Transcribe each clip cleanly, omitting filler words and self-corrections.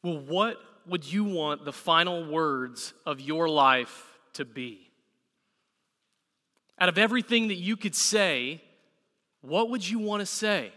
Well, what would you want the final words of your life to be? Out of everything that you could say, what would you want to say?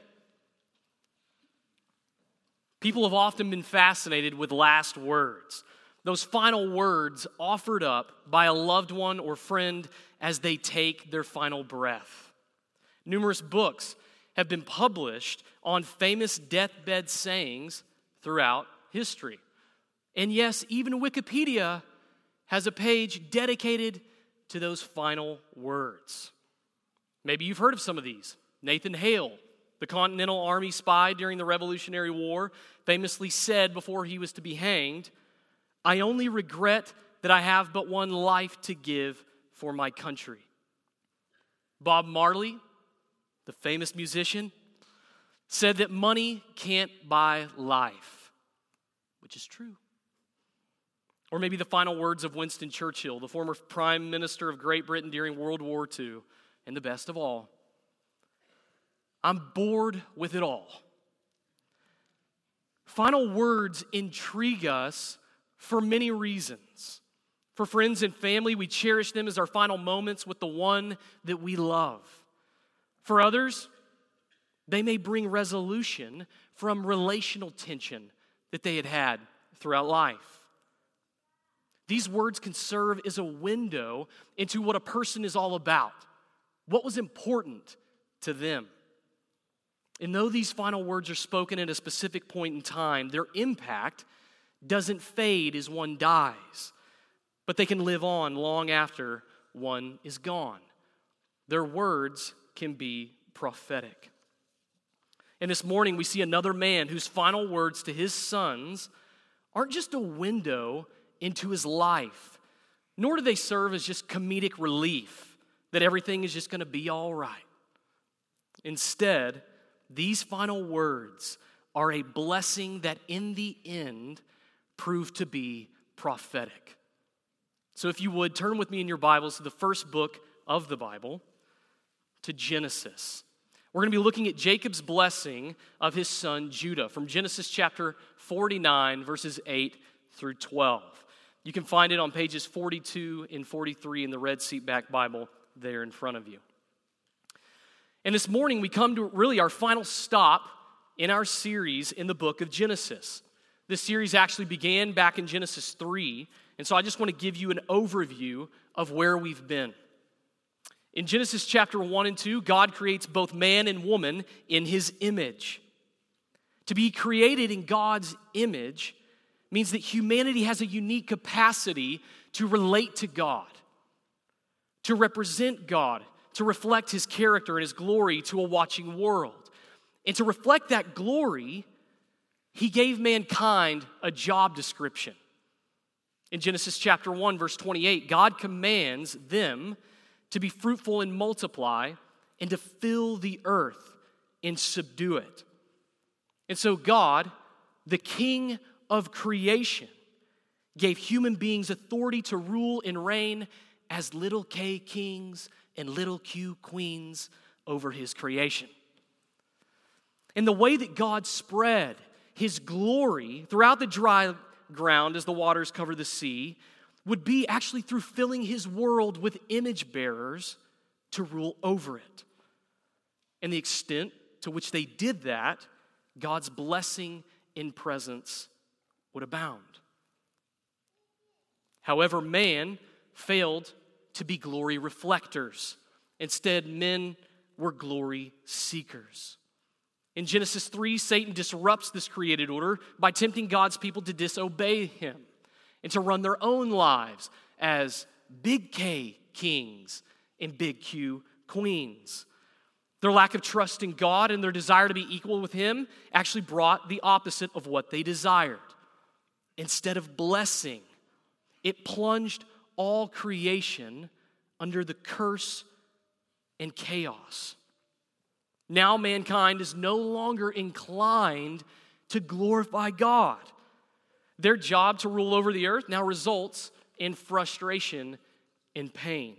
People have often been fascinated with last words, those final words offered up by a loved one or friend as they take their final breath. Numerous books have been published on famous deathbed sayings throughout history. And yes, even Wikipedia has a page dedicated to those final words. Maybe you've heard of some of these. Nathan Hale, the Continental Army spy during the Revolutionary War, famously said before he was to be hanged, "I only regret that I have but one life to give for my country." Bob Marley, the famous musician, said that money can't buy life, which is true. Or maybe the final words of Winston Churchill, the former Prime Minister of Great Britain during World War II, and the best of all, "I'm bored with it all." Final words intrigue us for many reasons. For friends and family, we cherish them as our final moments with the one that we love. For others, they may bring resolution from relational tension that they had had throughout life. These words can serve as a window into what a person is all about, what was important to them. And though these final words are spoken at a specific point in time, their impact doesn't fade as one dies, but they can live on long after one is gone. Their words can be prophetic. And this morning we see another man whose final words to his sons aren't just a window into his life, nor do they serve as just comedic relief that everything is just going to be all right. Instead, these final words are a blessing that in the end proved to be prophetic. So if you would, turn with me in your Bibles to the first book of the Bible, to Genesis. We're going to be looking at Jacob's blessing of his son Judah from Genesis chapter 49, verses 8 through 12. You can find it on pages 42 and 43 in the Red Seatback Bible there in front of you. And this morning we come to really our final stop in our series in the book of Genesis. This series actually began back in Genesis 3, and so I just want to give you an overview of where we've been. In Genesis chapter 1 and 2, God creates both man and woman in his image. To be created in God's image means that humanity has a unique capacity to relate to God, to represent God, to reflect his character and his glory to a watching world. And to reflect that glory, he gave mankind a job description. In Genesis chapter 1, verse 28, God commands them to be fruitful and multiply and to fill the earth and subdue it. And so God, the King of creation, gave human beings authority to rule and reign as little k kings and little q queens over his creation. And the way that God spread his glory throughout the dry ground as the waters cover the sea would be actually through filling his world with image bearers to rule over it. And the extent to which they did that, God's blessing and presence would abound. However, man failed to be glory reflectors. Instead, men were glory seekers. In Genesis 3, Satan disrupts this created order by tempting God's people to disobey him and to run their own lives as big K kings and big Q queens. Their lack of trust in God and their desire to be equal with him actually brought the opposite of what they desired. Instead of blessing, it plunged all creation under the curse and chaos. Now mankind is no longer inclined to glorify God. Their job to rule over the earth now results in frustration and pain.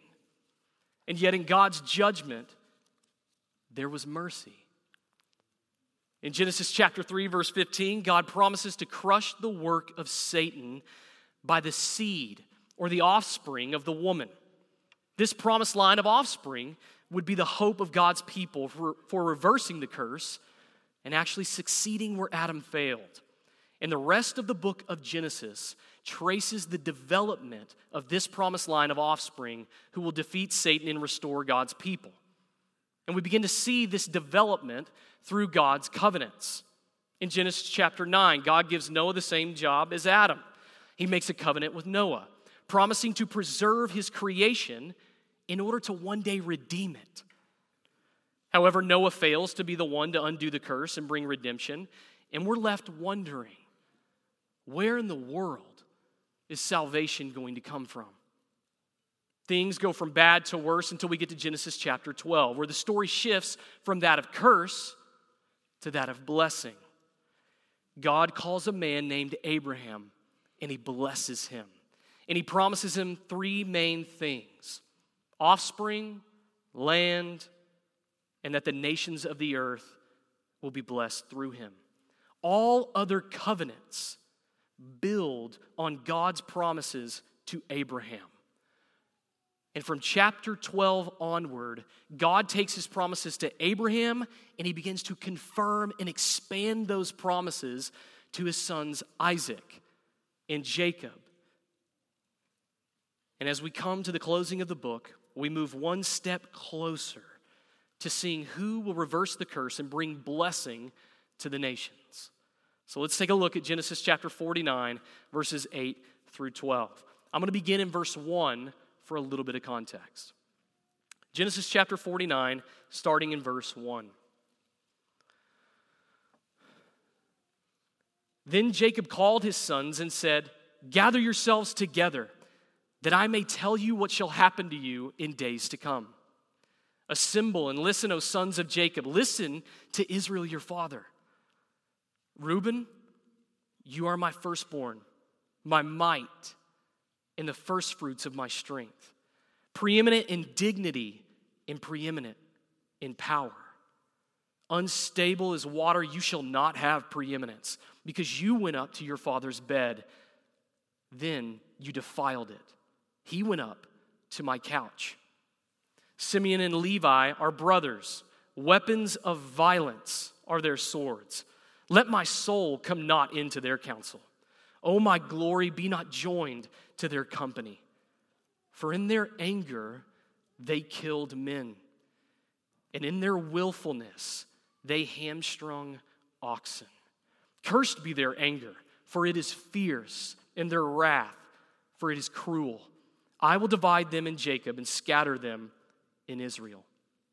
And yet in God's judgment, there was mercy. In Genesis chapter 3, verse 15, God promises to crush the work of Satan by the seed or the offspring of the woman. This promised line of offspring would be the hope of God's people for reversing the curse and actually succeeding where Adam failed. And the rest of the book of Genesis traces the development of this promised line of offspring who will defeat Satan and restore God's people. And we begin to see this development through God's covenants. In Genesis chapter 9, God gives Noah the same job as Adam. He makes a covenant with Noah, promising to preserve his creation in order to one day redeem it. However, Noah fails to be the one to undo the curse and bring redemption, and we're left wondering, where in the world is salvation going to come from? Things go from bad to worse until we get to Genesis chapter 12, where the story shifts from that of curse to that of blessing. God calls a man named Abraham, and he blesses him. And he promises him three main things: offspring, land, and that the nations of the earth will be blessed through him. All other covenants build on God's promises to Abraham. And from chapter 12 onward, God takes his promises to Abraham and he begins to confirm and expand those promises to his sons Isaac and Jacob. And as we come to the closing of the book, we move one step closer to seeing who will reverse the curse and bring blessing to the nations. So let's take a look at Genesis chapter 49, verses 8 through 12. I'm going to begin in verse 1 for a little bit of context. Genesis chapter 49, starting in verse 1. Then Jacob called his sons and said, "Gather yourselves together, that I may tell you what shall happen to you in days to come. Assemble and listen, O sons of Jacob. Listen to Israel your father. Reuben, you are my firstborn, my might, and the firstfruits of my strength, preeminent in dignity and preeminent in power. Unstable as water, you shall not have preeminence, because you went up to your father's bed. Then you defiled it. He went up to my couch. Simeon and Levi are brothers. Weapons of violence are their swords. Let my soul come not into their counsel. O my glory, be not joined to their company. For in their anger they killed men, and in their willfulness they hamstrung oxen. Cursed be their anger, for it is fierce, and their wrath, for it is cruel. I will divide them in Jacob and scatter them in Israel.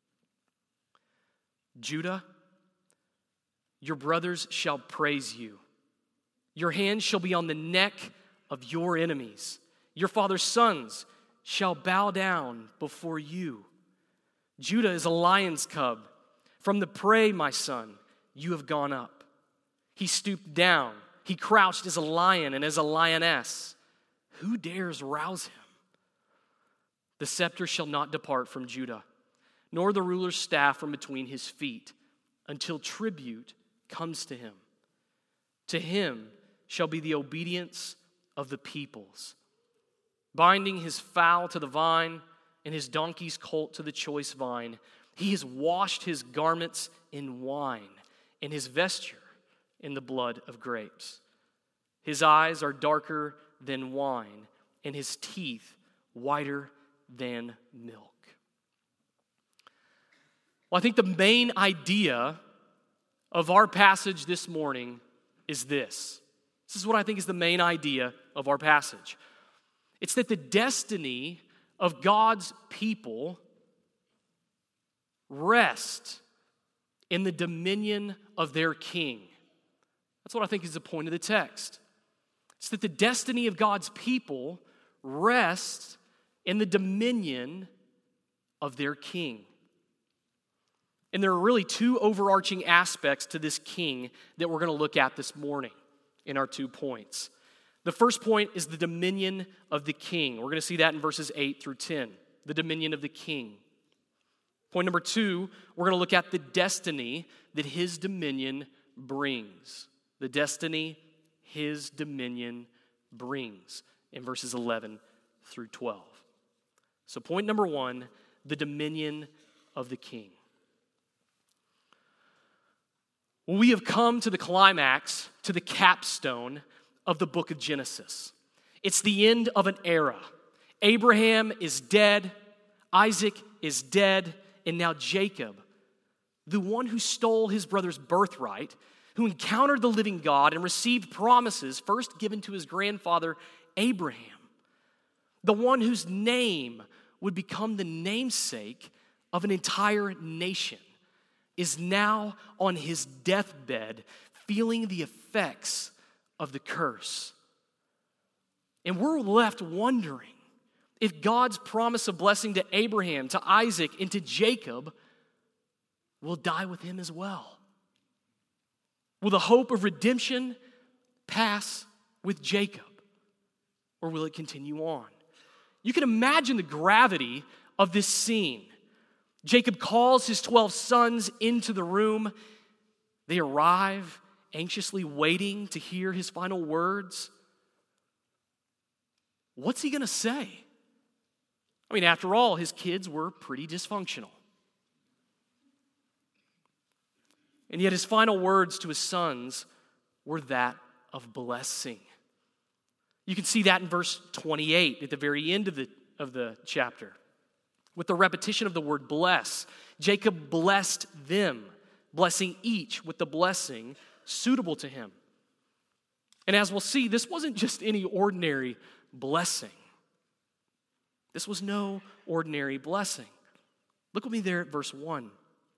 Judah, your brothers shall praise you. Your hand shall be on the neck of your enemies. Your father's sons shall bow down before you. Judah is a lion's cub. From the prey, my son, you have gone up. He stooped down. He crouched as a lion and as a lioness. Who dares rouse him? The scepter shall not depart from Judah, nor the ruler's staff from between his feet, until tribute comes to him. To him shall be the obedience of the peoples, binding his foal to the vine and his donkey's colt to the choice vine. He has washed his garments in wine and his vesture in the blood of grapes. His eyes are darker than wine, and his teeth whiter than milk. Well, I think the main idea of our passage this morning is this. This is what I think is the main idea of our passage. It's that the destiny of God's people rests in the dominion of their king. That's what I think is the point of the text. It's that the destiny of God's people rests in the dominion of their king. And there are really two overarching aspects to this king that we're going to look at this morning in our 2 points. The first point is the dominion of the king. We're going to see that in verses 8 through 10, the dominion of the king. Point number 2, we're going to look at the destiny that his dominion brings, the destiny his dominion brings, in verses 11 through 12. So point number one, the dominion of the king. We have come to the climax, to the capstone of the book of Genesis. It's the end of an era. Abraham is dead, Isaac is dead, and now Jacob, the one who stole his brother's birthright, who encountered the living God and received promises first given to his grandfather Abraham, the one whose name would become the namesake of an entire nation, is now on his deathbed feeling the effects of the curse. And we're left wondering if God's promise of blessing to Abraham, to Isaac, and to Jacob will die with him as well. Will the hope of redemption pass with Jacob, or will it continue on? You can imagine the gravity of this scene. Jacob calls his 12 sons into the room. They arrive, anxiously waiting to hear his final words. What's he going to say? I mean, after all, his kids were pretty dysfunctional. And yet his final words to his sons were that of blessing. You can see that in verse 28 at the very end of the chapter. With the repetition of the word bless, Jacob blessed them, blessing each with the blessing suitable to him. And as we'll see, this wasn't just any ordinary blessing. This was no ordinary blessing. Look with me there at verse 1.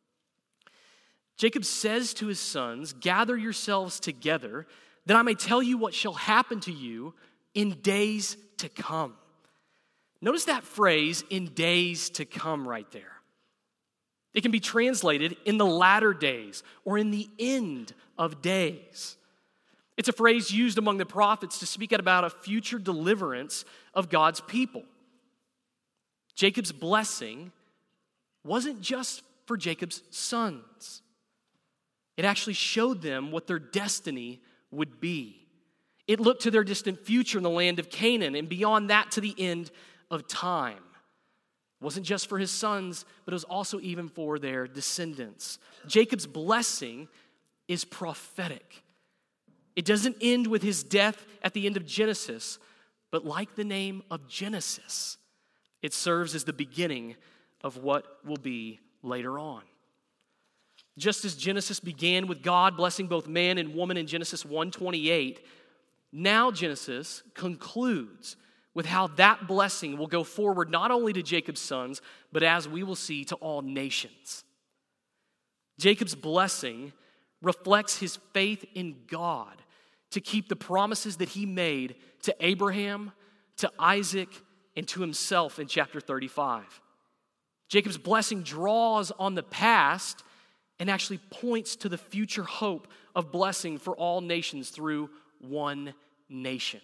Jacob says to his sons, "Gather yourselves together, that I may tell you what shall happen to you in days to come." Notice that phrase, "in days to come," right there. It can be translated "in the latter days" or "in the end of days." It's a phrase used among the prophets to speak about a future deliverance of God's people. Jacob's blessing wasn't just for Jacob's sons. It actually showed them what their destiny would be. It looked to their distant future in the land of Canaan, and beyond that to the end of time. It wasn't just for his sons, but it was also even for their descendants. Jacob's blessing is prophetic. It doesn't end with his death at the end of Genesis, but like the name of Genesis, it serves as the beginning of what will be later on. Just as Genesis began with God blessing both man and woman in Genesis 1:28, now Genesis concludes with how that blessing will go forward not only to Jacob's sons, but as we will see, to all nations. Jacob's blessing reflects his faith in God to keep the promises that he made to Abraham, to Isaac, and to himself in chapter 35. Jacob's blessing draws on the past and actually points to the future hope of blessing for all nations through one nation.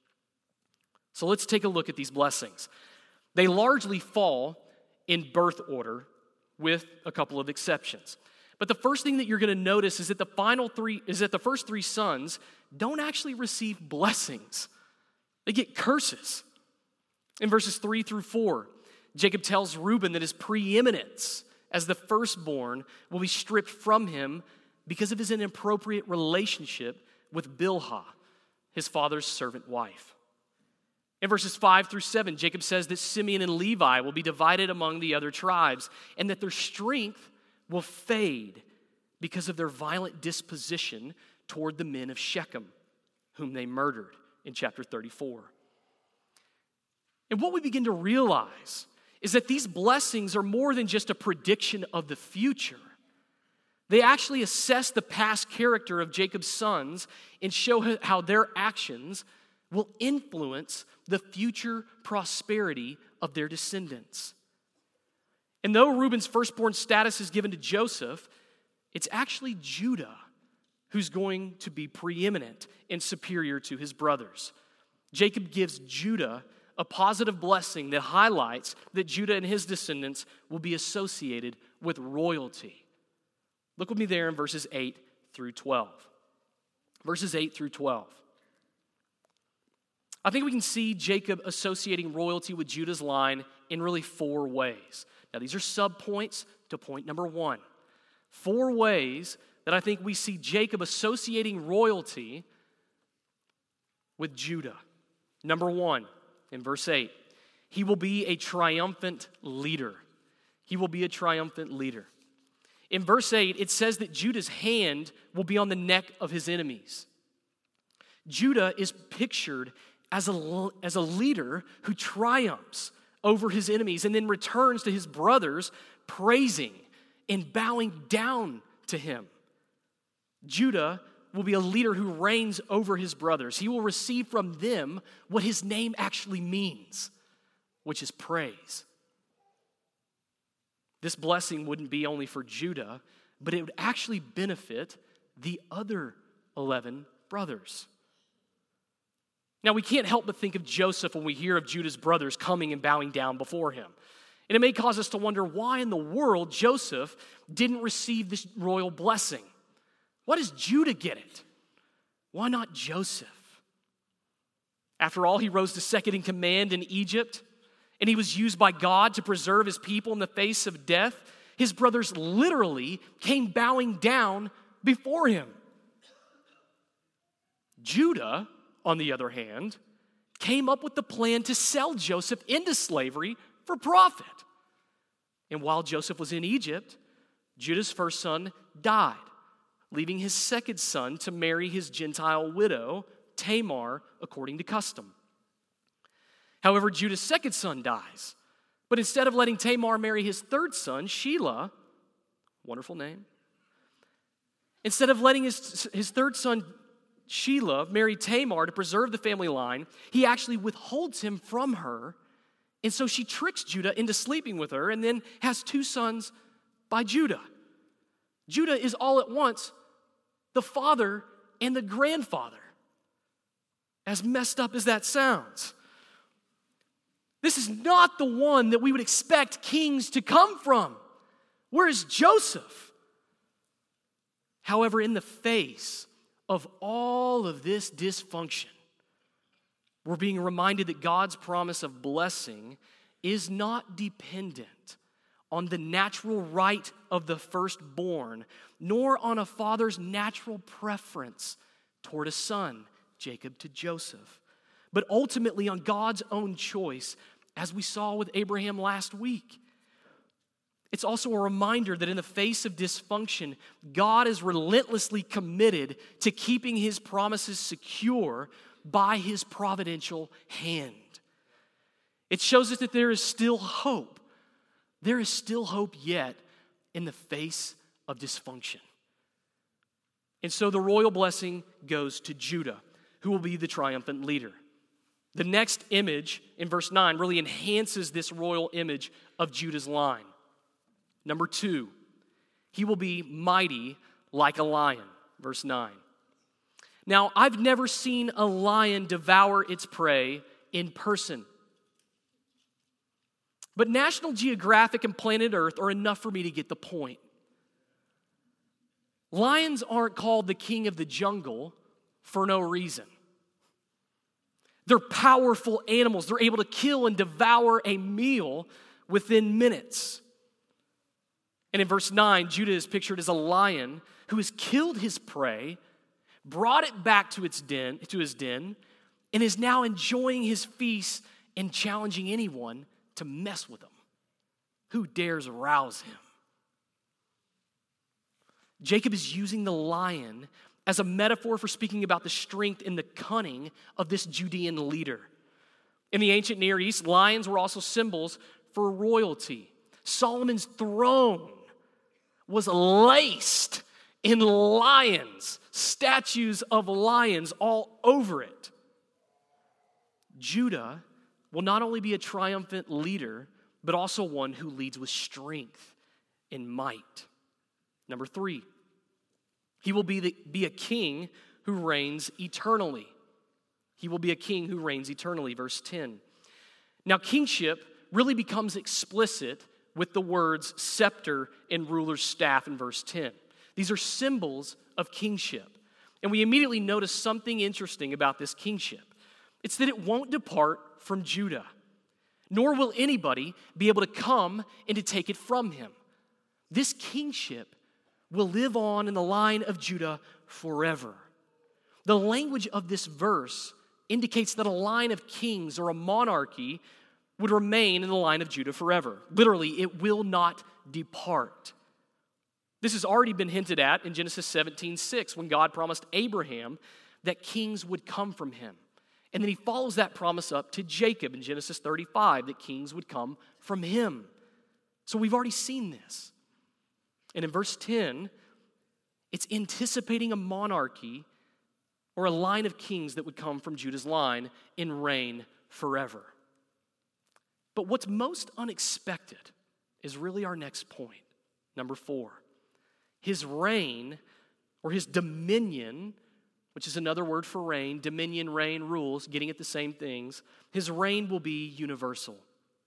So let's take a look at these blessings. They largely fall in birth order with a couple of exceptions. But the first thing that you're going to notice is that the first three sons don't actually receive blessings. They get curses. In verses 3 through 4, Jacob tells Reuben that his preeminence as the firstborn will be stripped from him because of his inappropriate relationship with Bilhah, his father's servant wife. In verses 5 through 7, Jacob says that Simeon and Levi will be divided among the other tribes and that their strength will fade because of their violent disposition toward the men of Shechem, whom they murdered in chapter 34. And what we begin to realize is that these blessings are more than just a prediction of the future. They actually assess the past character of Jacob's sons and show how their actions will influence the future prosperity of their descendants. And though Reuben's firstborn status is given to Joseph, it's actually Judah who's going to be preeminent and superior to his brothers. Jacob gives Judah a positive blessing that highlights that Judah and his descendants will be associated with royalty. Look with me there in verses 8 through 12. Verses 8 through 12. I think we can see Jacob associating royalty with Judah's line in really 4 ways. Now, these are subpoints to point number 1. 4 ways that I think we see Jacob associating royalty with Judah. Number 1, in verse 8, he will be a triumphant leader. He will be a triumphant leader. In verse 8, it says that Judah's hand will be on the neck of his enemies. Judah is pictured as a leader who triumphs over his enemies and then returns to his brothers praising and bowing down to him. Judah will be a leader who reigns over his brothers. He will receive from them what his name actually means, which is praise. This blessing wouldn't be only for Judah, but it would actually benefit the other 11 brothers. Now, we can't help but think of Joseph when we hear of Judah's brothers coming and bowing down before him. And it may cause us to wonder why in the world Joseph didn't receive this royal blessing. Why does Judah get it? Why not Joseph? After all, he rose to second in command in Egypt, and he was used by God to preserve his people in the face of death. His brothers literally came bowing down before him. Judah, on the other hand, came up with the plan to sell Joseph into slavery for profit. And while Joseph was in Egypt, Judah's first son died, leaving his second son to marry his Gentile widow, Tamar, according to custom. However, Judah's second son dies, but instead of letting Tamar marry his third son, Shelah, wonderful name, instead of letting his third son, Shelah, marry Tamar to preserve the family line, he actually withholds him from her, and so she tricks Judah into sleeping with her and then has 2 sons by Judah. Judah is all at once the father and the grandfather, as messed up as that sounds. This is not the one that we would expect kings to come from. Where is Joseph? However, in the face of all of this dysfunction, we're being reminded that God's promise of blessing is not dependent on the natural right of the firstborn, nor on a father's natural preference toward a son, Jacob to Joseph, but ultimately on God's own choice, as we saw with Abraham last week. It's also a reminder that in the face of dysfunction, God is relentlessly committed to keeping his promises secure by his providential hand. It shows us that there is still hope. There is still hope yet in the face of dysfunction. And so the royal blessing goes to Judah, who will be the triumphant leader. The next image in verse 9 really enhances this royal image of Judah's line. Number 2, he will be mighty like a lion, verse 9. Now, I've never seen a lion devour its prey in person. But National Geographic and Planet Earth are enough for me to get the point. Lions aren't called the king of the jungle for no reason. They're powerful animals. They're able to kill and devour a meal within minutes. And in verse 9, Judah is pictured as a lion who has killed his prey, brought it back to his den, and is now enjoying his feast and challenging anyone to mess with him. Who dares rouse him? Jacob is using the lion as a metaphor for speaking about the strength and the cunning of this Judean leader. In the ancient Near East, lions were also symbols for royalty. Solomon's throne was laced in lions, statues of lions all over it. Judah will not only be a triumphant leader, but also one who leads with strength and might. Number 3, he will be a king who reigns eternally. He will be a king who reigns eternally, verse 10. Now, kingship really becomes explicit with the words scepter and ruler's staff in verse 10. These are symbols of kingship. And we immediately notice something interesting about this kingship. It's that it won't depart from Judah, nor will anybody be able to come and to take it from him. This kingship will live on in the line of Judah forever. The language of this verse indicates that a line of kings or a monarchy would remain in the line of Judah forever. Literally, it will not depart. This has already been hinted at in Genesis 17:6 when God promised Abraham that kings would come from him. And then he follows that promise up to Jacob in Genesis 35 that kings would come from him. So we've already seen this. And in verse 10, it's anticipating a monarchy or a line of kings that would come from Judah's line and reign forever. But what's most unexpected is really our next point, number 4. His reign, or his dominion, which is another word for reign, dominion, reign, rules, getting at the same things, his reign will be universal.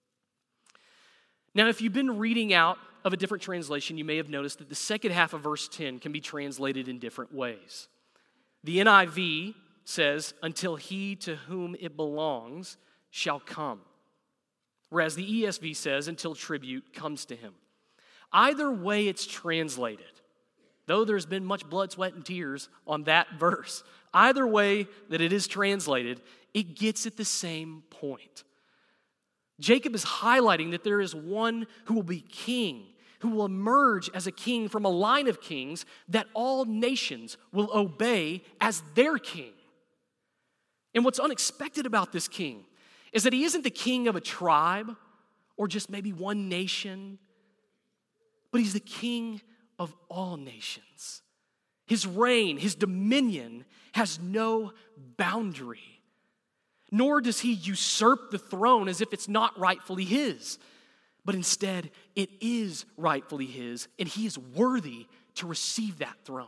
Now, if you've been reading out of a different translation, you may have noticed that the second half of verse 10 can be translated in different ways. The NIV says, until he to whom it belongs shall come. Whereas the ESV says, until tribute comes to him. Either way it's translated, though there's been much blood, sweat, and tears on that verse, either way that it is translated, it gets at the same point. Jacob is highlighting that there is one who will be king, who will emerge as a king from a line of kings that all nations will obey as their king. And what's unexpected about this king is that he isn't the king of a tribe or just maybe one nation, but he's the king of all nations. His reign, his dominion has no boundary, nor does he usurp the throne as if it's not rightfully his, but instead it is rightfully his, and he is worthy to receive that throne.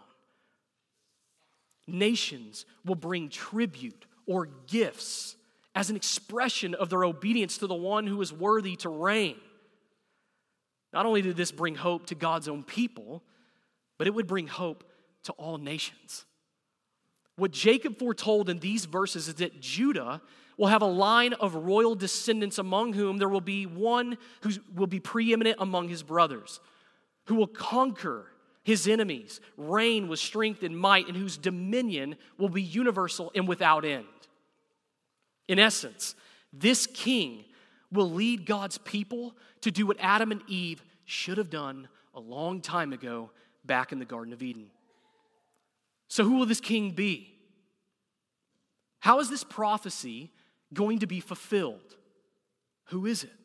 Nations will bring tribute or gifts as an expression of their obedience to the one who is worthy to reign. Not only did this bring hope to God's own people, but it would bring hope to all nations. What Jacob foretold in these verses is that Judah will have a line of royal descendants among whom there will be one who will be preeminent among his brothers, who will conquer his enemies, reign with strength and might, and whose dominion will be universal and without end. In essence, this king will lead God's people to do what Adam and Eve should have done a long time ago back in the Garden of Eden. So who will this king be? How is this prophecy going to be fulfilled? Who is it?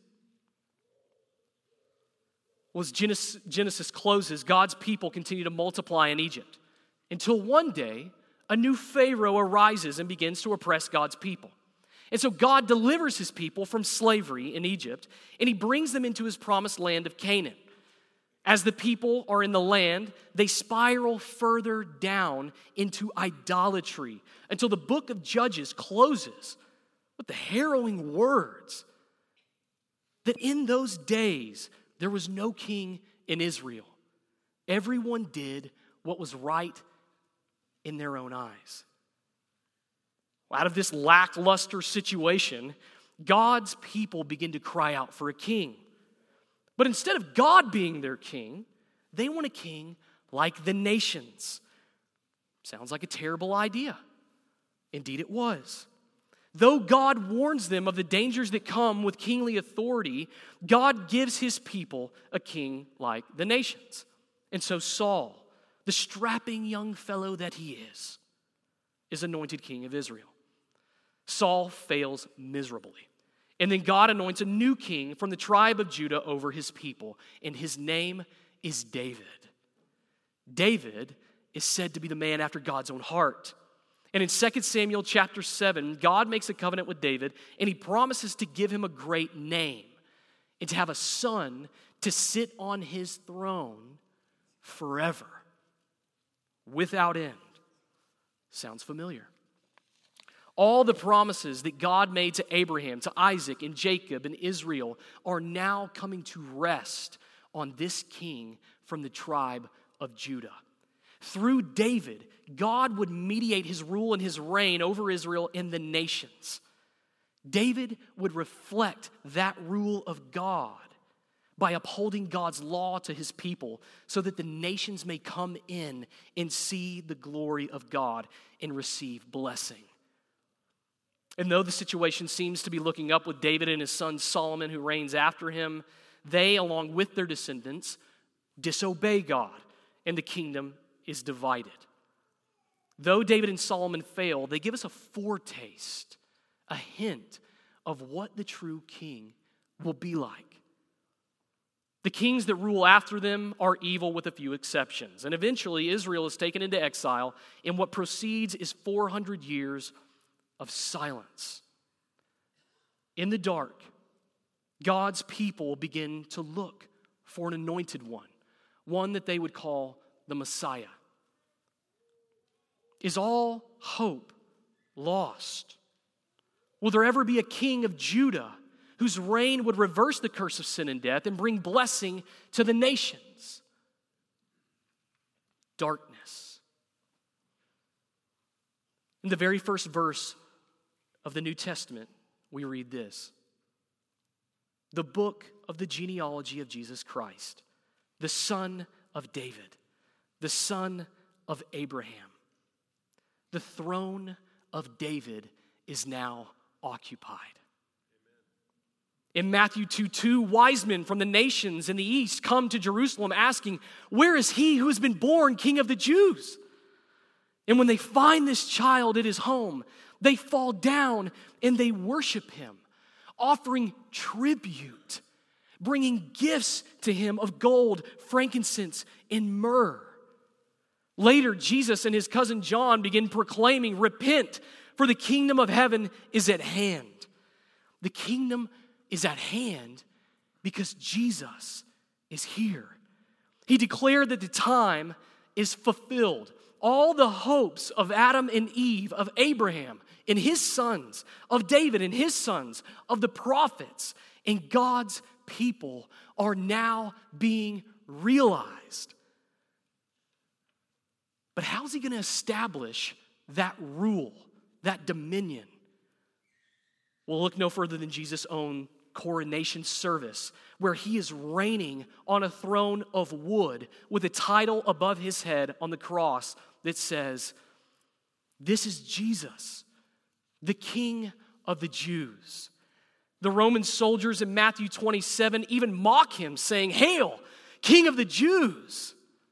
Well, as Genesis closes, God's people continue to multiply in Egypt until one day a new Pharaoh arises and begins to oppress God's people. And so God delivers his people from slavery in Egypt, and he brings them into his promised land of Canaan. As the people are in the land, they spiral further down into idolatry until the book of Judges closes with the harrowing words that in those days there was no king in Israel. Everyone did what was right in their own eyes. Out of this lackluster situation, God's people begin to cry out for a king. But instead of God being their king, they want a king like the nations. Sounds like a terrible idea. Indeed it was. Though God warns them of the dangers that come with kingly authority, God gives his people a king like the nations. And so Saul, the strapping young fellow that he is anointed king of Israel. Saul fails miserably. And then God anoints a new king from the tribe of Judah over his people, and his name is David. David is said to be the man after God's own heart. And in 2 Samuel chapter 7, God makes a covenant with David, and he promises to give him a great name and to have a son to sit on his throne forever, without end. Sounds familiar. All the promises that God made to Abraham, to Isaac, and Jacob, and Israel are now coming to rest on this king from the tribe of Judah. through David, God would mediate his rule and his reign over Israel and the nations. David would reflect that rule of God by upholding God's law to his people so that the nations may come in and see the glory of God and receive blessing. And though the situation seems to be looking up with David and his son Solomon, who reigns after him, they, along with their descendants, disobey God, and the kingdom is divided. Though David and Solomon fail, they give us a foretaste, a hint of what the true king will be like. The kings that rule after them are evil with a few exceptions. And eventually Israel is taken into exile, and what proceeds is 400 years of silence. In the dark, God's people begin to look for an anointed one that they would call the Messiah. Is all hope lost? Will there ever be a king of Judah whose reign would reverse the curse of sin and death and bring blessing to the nations? Darkness. In the very first verse of the New Testament, we read this: the book of the genealogy of Jesus Christ, the son of David, the son of Abraham. The throne of David is now occupied. In Matthew 2:2, wise men from the nations in the east come to Jerusalem asking, "Where is he who has been born King of the Jews?" And when they find this child at his home, they fall down and they worship him, offering tribute, bringing gifts to him of gold, frankincense, and myrrh. Later, Jesus and his cousin John begin proclaiming, "Repent, for the kingdom of heaven is at hand." The kingdom is at hand because Jesus is here. He declared that the time is fulfilled. All the hopes of Adam and Eve, of Abraham and his sons, of David and his sons, of the prophets and God's people are now being realized. But how's he going to establish that rule, that dominion? We'll look no further than Jesus' own coronation service, where he is reigning on a throne of wood with a title above his head on the cross that says, "This is Jesus, the King of the Jews." The Roman soldiers in Matthew 27 even mock him, saying, "Hail, King of the Jews!"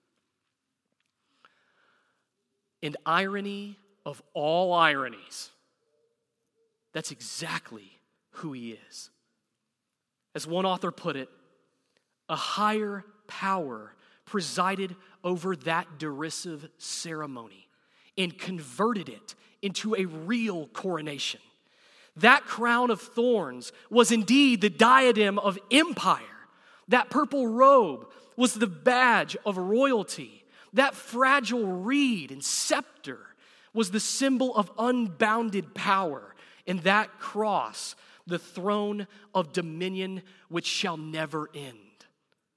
And irony of all ironies, that's exactly who he is. As one author put it, a higher power presided over that derisive ceremony and converted it into a real coronation. That crown of thorns was indeed the diadem of empire. That purple robe was the badge of royalty. That fragile reed and scepter was the symbol of unbounded power. And that cross, the throne of dominion which shall never end.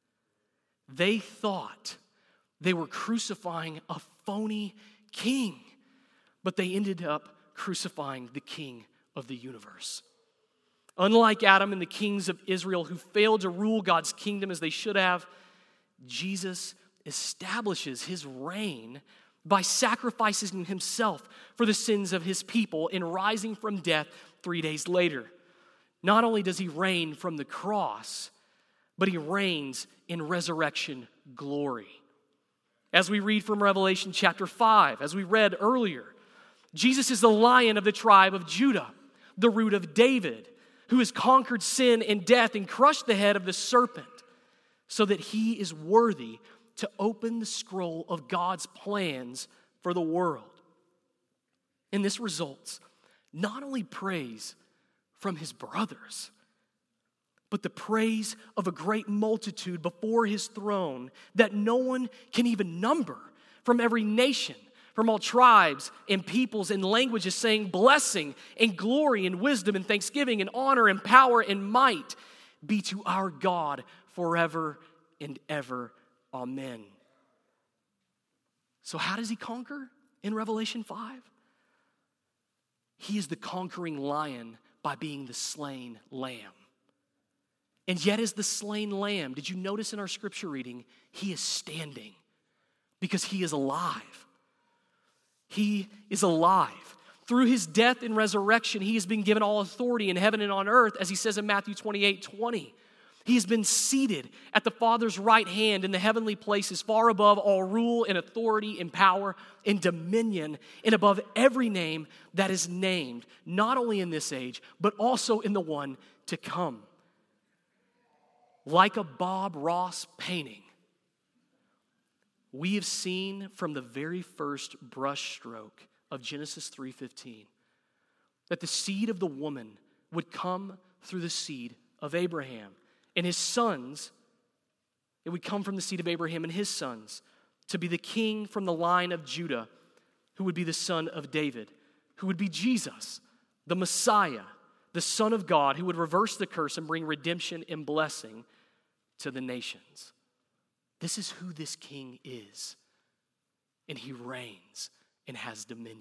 They thought they were crucifying a phony king, but they ended up crucifying the King of the universe. Unlike Adam and the kings of Israel who failed to rule God's kingdom as they should have, Jesus establishes his reign by sacrificing himself for the sins of his people and rising from death 3 days later. Not only does he reign from the cross, but he reigns in resurrection glory. As we read from Revelation chapter 5, as we read earlier, Jesus is the Lion of the tribe of Judah, the root of David, who has conquered sin and death and crushed the head of the serpent, so that he is worthy to open the scroll of God's plans for the world. And this results not only praise from his brothers, but the praise of a great multitude before his throne that no one can even number, from every nation, from all tribes and peoples and languages, saying, "Blessing and glory and wisdom and thanksgiving and honor and power and might be to our God forever and ever. Amen." So how does he conquer in Revelation 5? He is the conquering lion by being the slain lamb. And yet as the slain lamb, did you notice in our scripture reading, he is standing because he is alive. He is alive. Through his death and resurrection, he has been given all authority in heaven and on earth, as he says in Matthew 28:20. He has been seated at the Father's right hand in the heavenly places, far above all rule and authority and power and dominion, and above every name that is named, not only in this age, but also in the one to come. Like a Bob Ross painting, we have seen from the very first brushstroke of Genesis 3:15 that the seed of the woman would come through the seed of Abraham. And his sons, it would come from the seed of Abraham and his sons to be the king from the line of Judah, who would be the son of David, who would be Jesus, the Messiah, the Son of God, who would reverse the curse and bring redemption and blessing to the nations. This is who this king is. And he reigns and has dominion.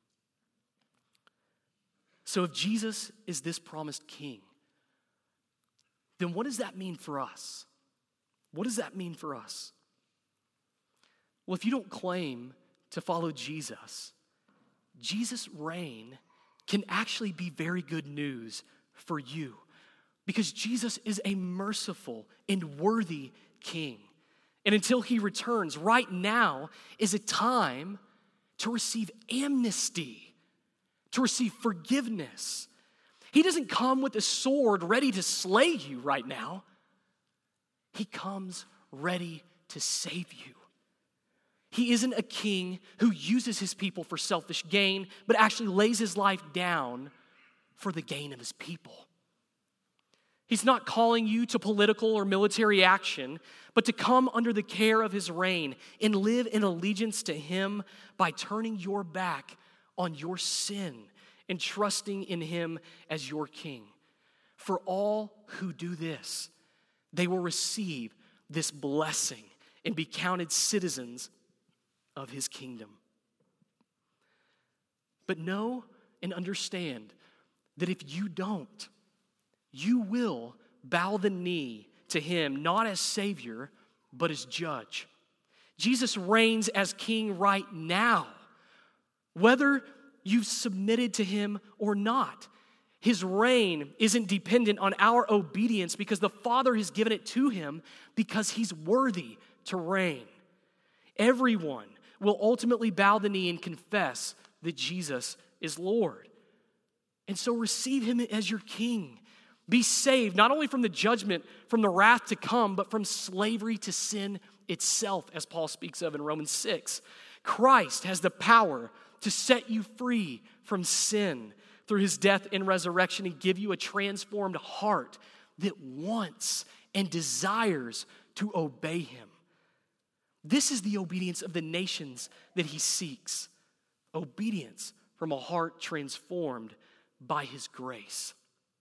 So if Jesus is this promised king, then what does that mean for us? What does that mean for us? Well, if you don't claim to follow Jesus, Jesus' reign can actually be very good news for you, because Jesus is a merciful and worthy king. And until he returns, right now is a time to receive amnesty, to receive forgiveness. He doesn't come with a sword ready to slay you right now. He comes ready to save you. He isn't a king who uses his people for selfish gain, but actually lays his life down for the gain of his people. He's not calling you to political or military action, but to come under the care of his reign and live in allegiance to him by turning your back on your sin and trusting in him as your king. For all who do this, they will receive this blessing and be counted citizens of his kingdom. But know and understand that if you don't, you will bow the knee to him, not as Savior, but as judge. Jesus reigns as king right now, whether you've submitted to him or not. His reign isn't dependent on our obedience because the Father has given it to him because he's worthy to reign. Everyone will ultimately bow the knee and confess that Jesus is Lord. And so receive him as your king. Be saved, not only from the judgment, from the wrath to come, but from slavery to sin itself, as Paul speaks of in Romans 6. Christ has the power to set you free from sin through his death and resurrection and give you a transformed heart that wants and desires to obey him. This is the obedience of the nations that he seeks. Obedience from a heart transformed by his grace.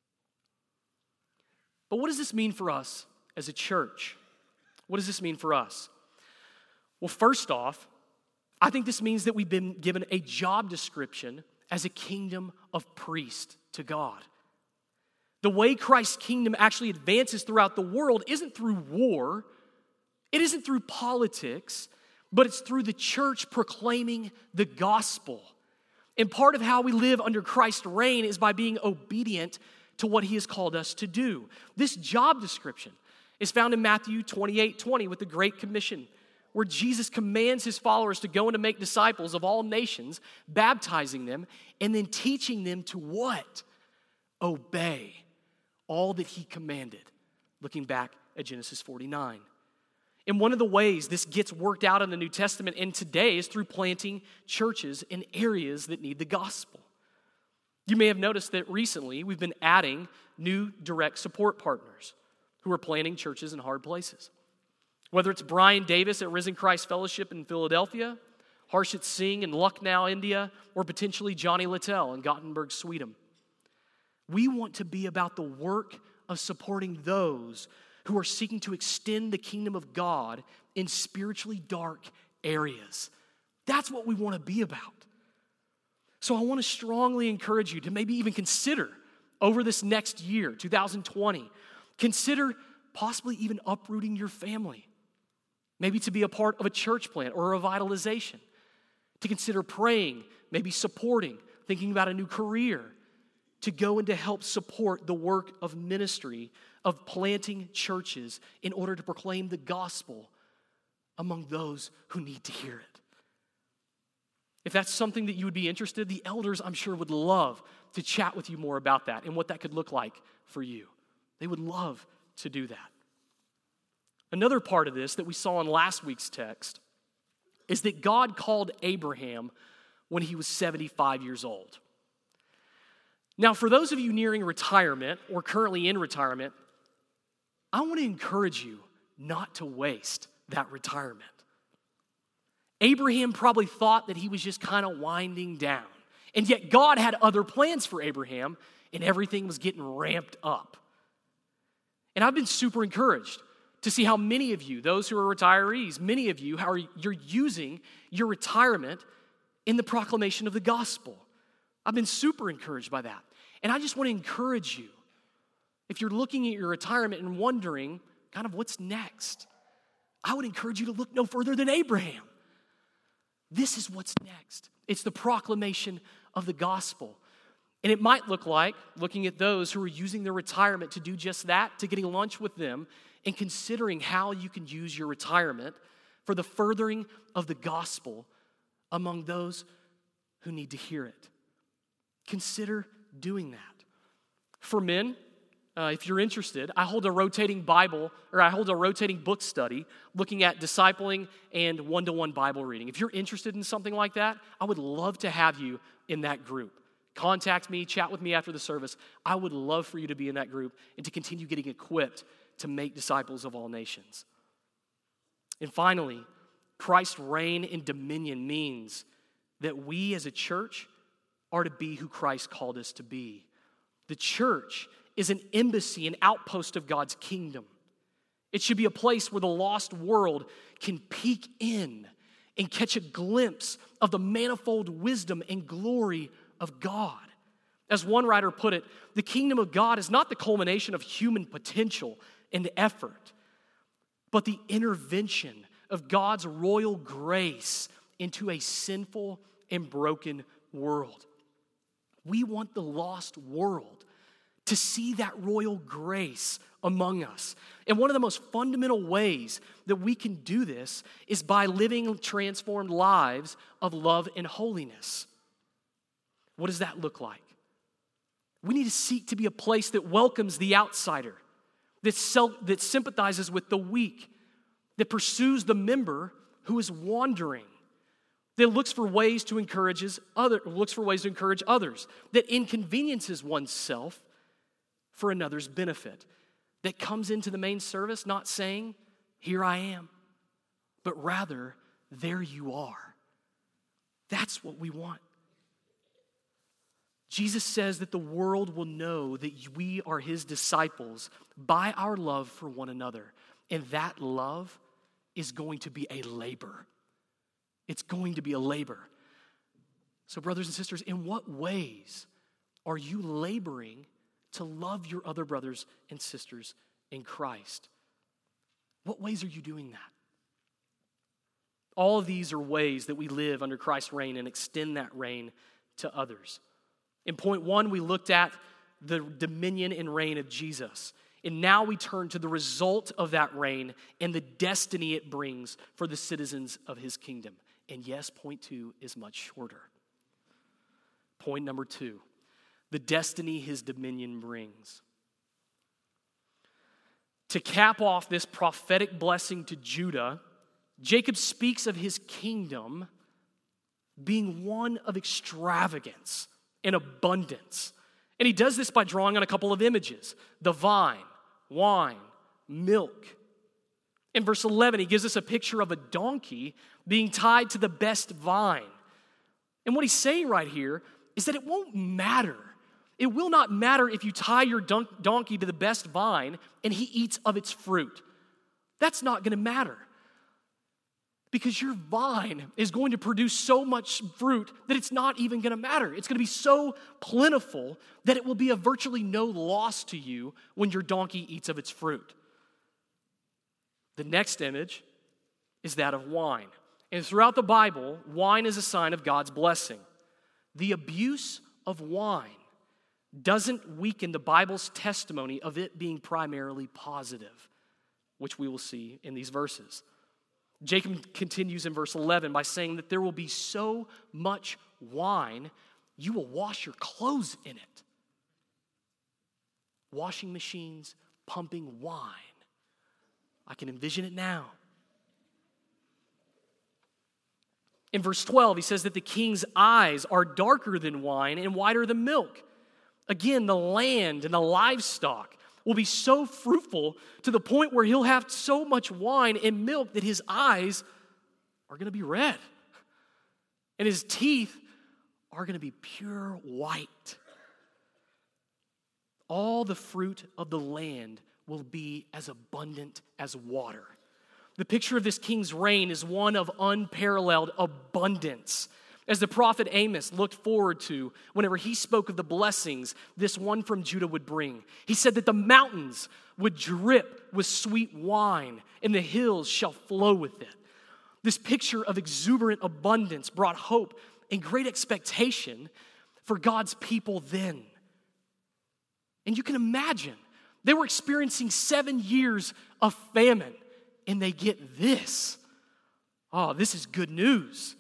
But what does this mean for us as a church? What does this mean for us? Well, first off, I think this means that we've been given a job description as a kingdom of priests to God. The way Christ's kingdom actually advances throughout the world isn't through war, it isn't through politics, but it's through the church proclaiming the gospel. And part of how we live under Christ's reign is by being obedient to what he has called us to do. This job description is found in Matthew 28:20 with the Great Commission, where Jesus commands his followers to go and to make disciples of all nations, baptizing them, and then teaching them to what? Obey all that he commanded, looking back at Genesis 49. And one of the ways this gets worked out in the New Testament and today is through planting churches in areas that need the gospel. You may have noticed that recently we've been adding new direct support partners who are planting churches in hard places. Whether it's Brian Davis at Risen Christ Fellowship in Philadelphia, Harshit Singh in Lucknow, India, or potentially Johnny Littell in Gothenburg, Sweden. We want to be about the work of supporting those who are seeking to extend the kingdom of God in spiritually dark areas. That's what we want to be about. So I want to strongly encourage you to maybe even consider over this next year, 2020, consider possibly even uprooting your family. Maybe to be a part of a church plant or a revitalization. To consider praying, maybe supporting, thinking about a new career. To go and to help support the work of ministry, of planting churches in order to proclaim the gospel among those who need to hear it. If that's something that you would be interested, the elders, I'm sure, would love to chat with you more about that and what that could look like for you. They would love to do that. Another part of this that we saw in last week's text is that God called Abraham when he was 75 years old. Now, for those of you nearing retirement or currently in retirement, I want to encourage you not to waste that retirement. Abraham probably thought that he was just kind of winding down. And yet God had other plans for Abraham, and everything was getting ramped up. And I've been super encouraged to see how many of you, those who are retirees, many of you, you're using your retirement in the proclamation of the gospel. I've been super encouraged by that. And I just want to encourage you, if you're looking at your retirement and wondering kind of what's next, I would encourage you to look no further than Abraham. This is what's next. It's the proclamation of the gospel. And it might look like looking at those who are using their retirement to do just that, to getting lunch with them, and considering how you can use your retirement for the furthering of the gospel among those who need to hear it. Consider doing that. For men, if you're interested, I hold a rotating book study looking at discipling and one-to-one Bible reading. If you're interested in something like that, I would love to have you in that group. Contact me, chat with me after the service. I would love for you to be in that group and to continue getting equipped to make disciples of all nations. And finally, Christ's reign and dominion means that we as a church are to be who Christ called us to be. The church is an embassy, an outpost of God's kingdom. It should be a place where the lost world can peek in and catch a glimpse of the manifold wisdom and glory of God. As one writer put it, the kingdom of God is not the culmination of human potential and effort, but the intervention of God's royal grace into a sinful and broken world. We want the lost world to see that royal grace among us. And one of the most fundamental ways that we can do this is by living transformed lives of love and holiness. What does that look like? We need to seek to be a place that welcomes the outsider, that sympathizes with the weak, that pursues the member who is wandering, that looks for ways to encourage others, that inconveniences oneself for another's benefit, that comes into the main service not saying, "Here I am," but rather, "There you are." That's what we want. Jesus says that the world will know that we are his disciples by our love for one another. And that love is going to be a labor. It's going to be a labor. So, brothers and sisters, in what ways are you laboring to love your other brothers and sisters in Christ? What ways are you doing that? All of these are ways that we live under Christ's reign and extend that reign to others. In point 1, we looked at the dominion and reign of Jesus. And now we turn to the result of that reign and the destiny it brings for the citizens of his kingdom. And yes, point 2 is much shorter. Point number 2, the destiny his dominion brings. To cap off this prophetic blessing to Judah, Jacob speaks of his kingdom being one of extravagance and abundance. And he does this by drawing on a couple of images: the vine, wine, milk. In verse 11, he gives us a picture of a donkey being tied to the best vine. And what he's saying right here is that it won't matter. It will not matter if you tie your donkey to the best vine and he eats of its fruit. That's not going to matter. Because your vine is going to produce so much fruit that it's not even going to matter. It's going to be so plentiful that it will be of virtually no loss to you when your donkey eats of its fruit. The next image is that of wine. And throughout the Bible, wine is a sign of God's blessing. The abuse of wine doesn't weaken the Bible's testimony of it being primarily positive, which we will see in these verses. Jacob continues in verse 11 by saying that there will be so much wine, you will wash your clothes in it. Washing machines pumping wine. I can envision it now. In verse 12, he says that the king's eyes are darker than wine and whiter than milk. Again, the land and the livestock will be so fruitful to the point where he'll have so much wine and milk that his eyes are going to be red. And his teeth are going to be pure white. All the fruit of the land will be as abundant as water. The picture of this king's reign is one of unparalleled abundance. As the prophet Amos looked forward to whenever he spoke of the blessings this one from Judah would bring. He said that the mountains would drip with sweet wine and the hills shall flow with it. This picture of exuberant abundance brought hope and great expectation for God's people then. And you can imagine, they were experiencing 7 years of famine and they get this. Oh, this is good news.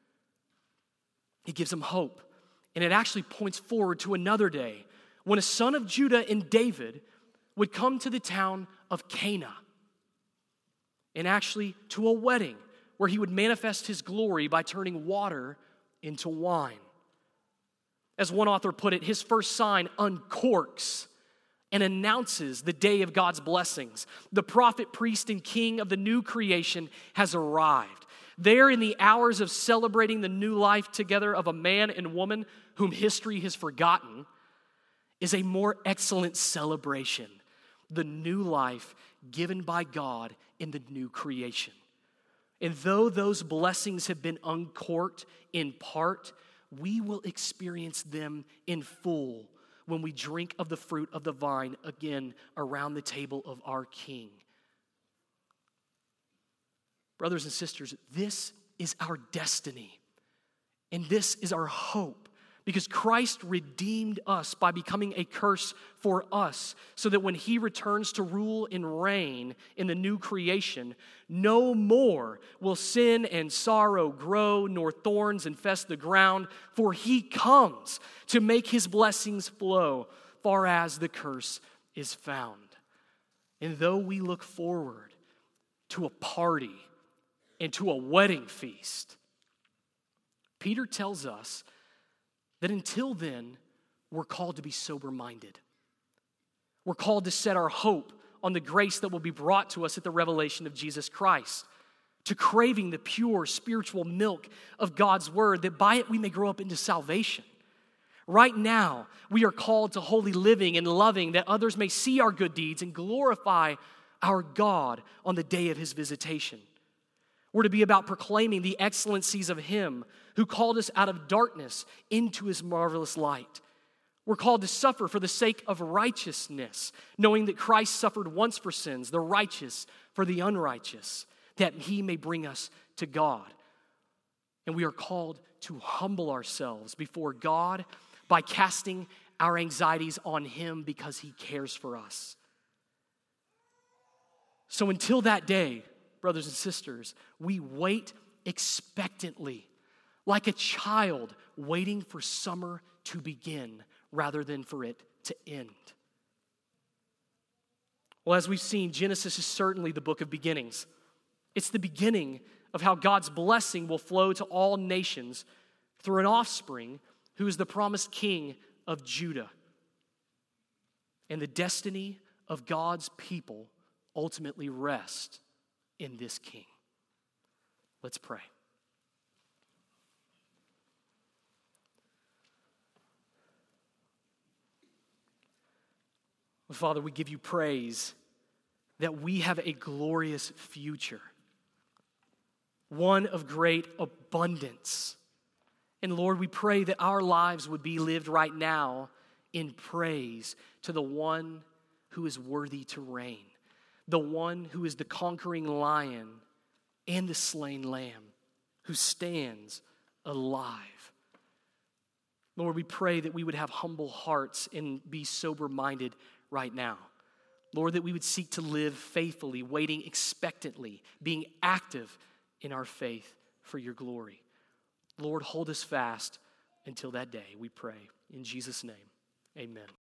It gives them hope. And it actually points forward to another day when a son of Judah and David would come to the town of Cana and actually to a wedding where he would manifest his glory by turning water into wine. As one author put it, his first sign uncorks and announces the day of God's blessings. The prophet, priest, and king of the new creation has arrived. There, in the hours of celebrating the new life together of a man and woman whom history has forgotten, is a more excellent celebration, the new life given by God in the new creation. And though those blessings have been uncorked in part, we will experience them in full when we drink of the fruit of the vine again around the table of our King. Brothers and sisters, this is our destiny, and this is our hope, because Christ redeemed us by becoming a curse for us, so that when he returns to rule and reign in the new creation, no more will sin and sorrow grow, nor thorns infest the ground, for he comes to make his blessings flow, far as the curse is found. And though we look forward to a party and to a wedding feast, Peter tells us that until then, we're called to be sober-minded. We're called to set our hope on the grace that will be brought to us at the revelation of Jesus Christ, to craving the pure spiritual milk of God's word, that by it we may grow up into salvation. Right now, we are called to holy living and loving, that others may see our good deeds and glorify our God on the day of his visitation. We're to be about proclaiming the excellencies of him who called us out of darkness into his marvelous light. We're called to suffer for the sake of righteousness, knowing that Christ suffered once for sins, the righteous for the unrighteous, that he may bring us to God. And we are called to humble ourselves before God by casting our anxieties on him because he cares for us. So until that day, brothers and sisters, we wait expectantly, like a child waiting for summer to begin rather than for it to end. Well, as we've seen, Genesis is certainly the book of beginnings. It's the beginning of how God's blessing will flow to all nations through an offspring who is the promised king of Judah. And the destiny of God's people ultimately rests in this king. Let's pray. Father, we give you praise that we have a glorious future. one of great abundance. And Lord, we pray that our lives would be lived right now in praise to the one who is worthy to reign, the one who is the conquering lion and the slain lamb, who stands alive. Lord, we pray that we would have humble hearts and be sober-minded right now. Lord, that we would seek to live faithfully, waiting expectantly, being active in our faith for your glory. Lord, hold us fast until that day, we pray. In Jesus' name, amen.